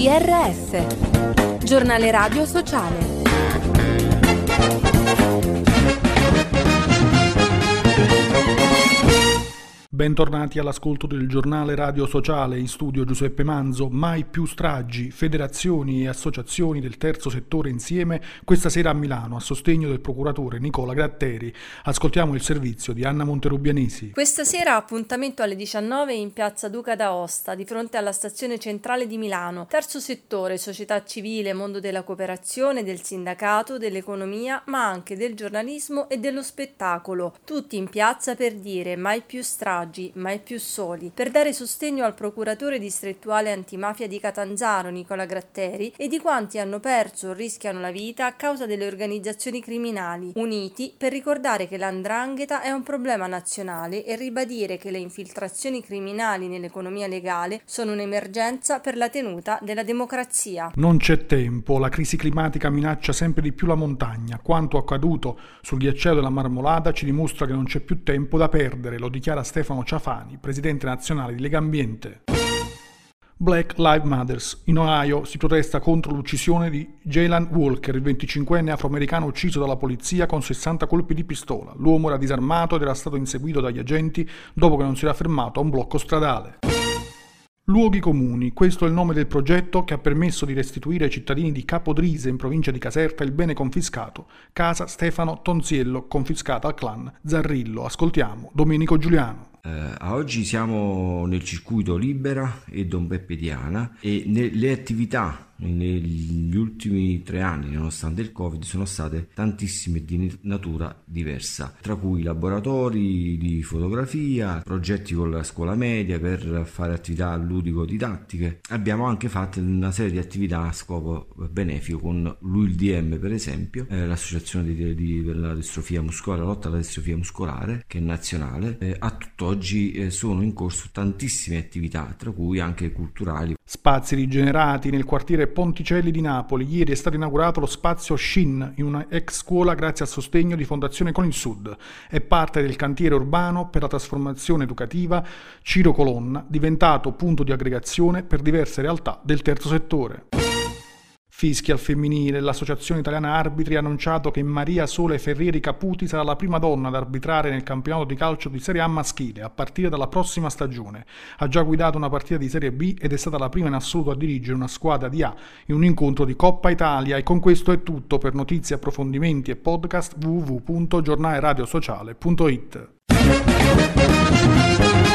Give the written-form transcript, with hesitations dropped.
GRS, Giornale Radio Sociale. Bentornati all'ascolto del Giornale Radio Sociale, in studio Giuseppe Manzo. Mai più stragi, federazioni e associazioni del terzo settore insieme questa sera a Milano a sostegno del procuratore Nicola Gratteri. Ascoltiamo il servizio di Anna Monterubianesi. Questa sera appuntamento alle 19 in piazza Duca d'Aosta, di fronte alla stazione centrale di Milano. Terzo settore, società civile, mondo della cooperazione, del sindacato, dell'economia, ma anche del giornalismo e dello spettacolo. Tutti in piazza per dire mai più stragi, mai più soli, per dare sostegno al procuratore distrettuale antimafia di Catanzaro, Nicola Gratteri, e di quanti hanno perso o rischiano la vita a causa delle organizzazioni criminali, uniti per ricordare che l''ndrangheta è un problema nazionale e ribadire che le infiltrazioni criminali nell'economia legale sono un'emergenza per la tenuta della democrazia. Non c'è tempo, la crisi climatica minaccia sempre di più la montagna. Quanto accaduto sul ghiacciaio della Marmolada ci dimostra che non c'è più tempo da perdere, lo dichiara Stefano Ciafani, presidente nazionale di Legambiente. Black Lives Matter. In Ohio si protesta contro l'uccisione di Jayland Walker, il 25enne afroamericano ucciso dalla polizia con 60 colpi di pistola. L'uomo era disarmato ed era stato inseguito dagli agenti dopo che non si era fermato a un blocco stradale. Luoghi comuni, questo è il nome del progetto che ha permesso di restituire ai cittadini di Capodrise, in provincia di Caserta, il bene confiscato. Casa Stefano Tonziello, confiscata al clan Zarrillo. Ascoltiamo Domenico Giuliano. A oggi siamo nel circuito Libera e Don Peppe Diana e le attività negli ultimi 3 anni, nonostante il Covid, sono state tantissime di natura diversa, tra cui laboratori di fotografia, progetti con la scuola media per fare attività ludico-didattiche. Abbiamo anche fatto una serie di attività a scopo benefico con l'UILDM, per esempio, l'associazione per la distrofia muscolare, la lotta alla distrofia muscolare, che è nazionale. A tutt'oggi sono in corso tantissime attività, tra cui anche culturali. Spazi rigenerati nel quartiere Ponticelli di Napoli. Ieri è stato inaugurato lo spazio Shin in una ex scuola grazie al sostegno di Fondazione Con il Sud. È parte del cantiere urbano per la trasformazione educativa Ciro Colonna, diventato punto di aggregazione per diverse realtà del terzo settore. Fischi al femminile. L'Associazione Italiana Arbitri ha annunciato che Maria Sole Ferrieri Caputi sarà la prima donna ad arbitrare nel campionato di calcio di Serie A maschile a partire dalla prossima stagione. Ha già guidato una partita di Serie B ed è stata la prima in assoluto a dirigere una squadra di A in un incontro di Coppa Italia. E con questo è tutto. Per notizie, approfondimenti e podcast www.giornaleradiosociale.it.